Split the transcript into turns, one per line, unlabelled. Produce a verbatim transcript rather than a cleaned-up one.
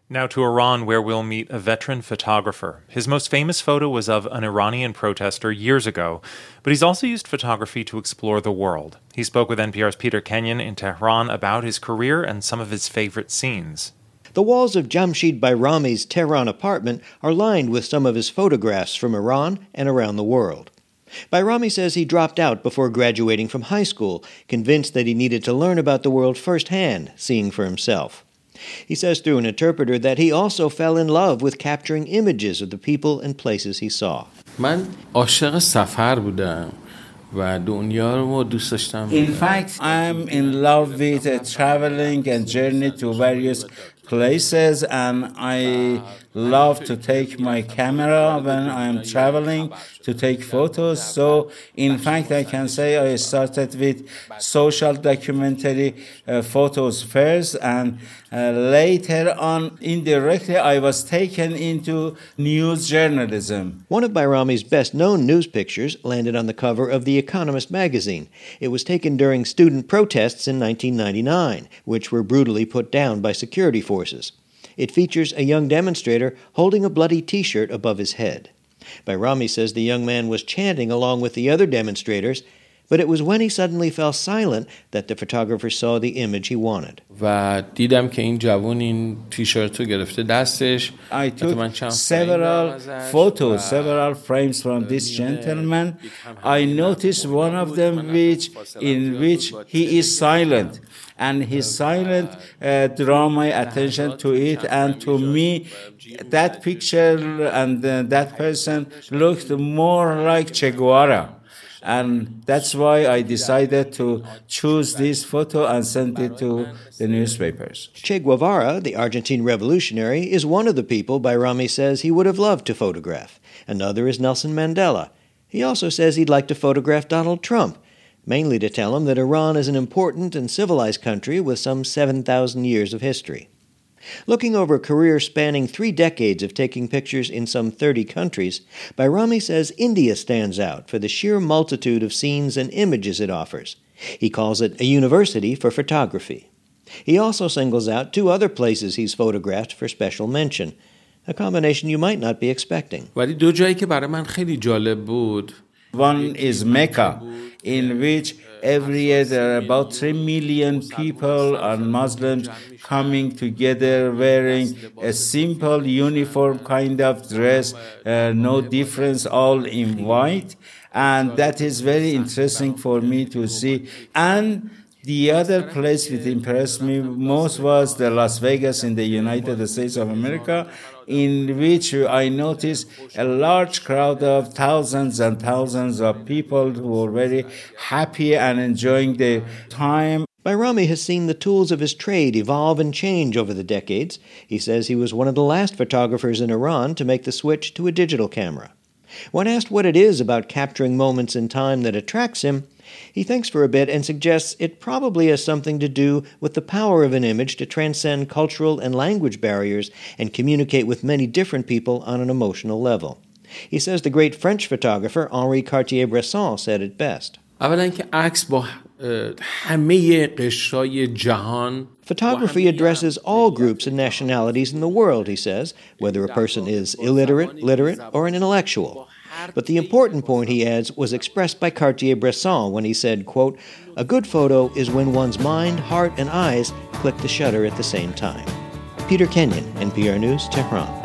Now to Iran, where we'll meet a veteran photographer. His most famous photo was of an Iranian protester years ago, but he's also used photography to explore the world. He spoke with N P R's Peter Kenyon in Tehran about his career and some of his favorite scenes.
The walls of Jamshid Bayrami's Tehran apartment are lined with some of his photographs from Iran and around the world. Bayrami says he dropped out before graduating from high school, convinced that he needed to learn about the world firsthand, seeing for himself. He says through an interpreter that he also fell in love with capturing images of the people and places he saw.
من عاشق سفر بودم و دنیا رو دوست داشتم.
In fact, I'm in love with uh, traveling and journey to various places, and I love to take my camera when I'm traveling to take photos. So, in fact, I can say I started with social documentary uh, photos first, and uh, later on, indirectly, I was taken into news journalism.
One of Bayrami's best-known news pictures landed on the cover of The Economist magazine. It was taken during student protests in nineteen ninety-nine, which were brutally put down by security forces. It features a young demonstrator holding a bloody T-shirt above his head. Bayrami says the young man was chanting along with the other demonstrators, but it was when he suddenly fell silent that the photographer saw the image he wanted.
و دیدم که این جوان این تیشرت رو گرفته دستش.
I took several photos, several frames from this gentleman. I noticed one of them which in which he is silent. And his silent uh, draw my attention to it, and to me, that picture and uh, that person looked more like Che Guevara. And that's why I decided to choose this photo and send it to the newspapers.
Che Guevara, the Argentine revolutionary, is one of the people Bayrami says he would have loved to photograph. Another is Nelson Mandela. He also says he'd like to photograph Donald Trump, mainly to tell him that Iran is an important and civilized country with some seven thousand years of history. Looking over a career spanning three decades of taking pictures in some thirty countries, Bayrami says India stands out for the sheer multitude of scenes and images it offers. He calls it a university for photography. He also singles out two other places he's photographed for special mention, a combination you might not be expecting.
ولی دو جایی که برای من خیلی جالب بود.
One is Mecca, in which every year there are about three million people and Muslims coming together wearing a simple uniform kind of dress, uh, no difference, all in white. And that is very interesting for me to see. And the other place that impressed me most was the Las Vegas in the United States of America, in which I noticed a large crowd of thousands and thousands of people who were very happy and enjoying their time.
Bayrami has seen the tools of his trade evolve and change over the decades. He says he was one of the last photographers in Iran to make the switch to a digital camera. When asked what it is about capturing moments in time that attracts him, he thinks for a bit and suggests it probably has something to do with the power of an image to transcend cultural and language barriers and communicate with many different people on an emotional level. He says the great French photographer Henri Cartier-Bresson said it best. Photography addresses all groups and nationalities in the world, he says, whether a person is illiterate, literate, or an intellectual. But the important point, he adds, was expressed by Cartier-Bresson when he said, quote, "A good photo is when one's mind, heart, and eyes click the shutter at the same time." Peter Kenyon, N P R News, Tehran.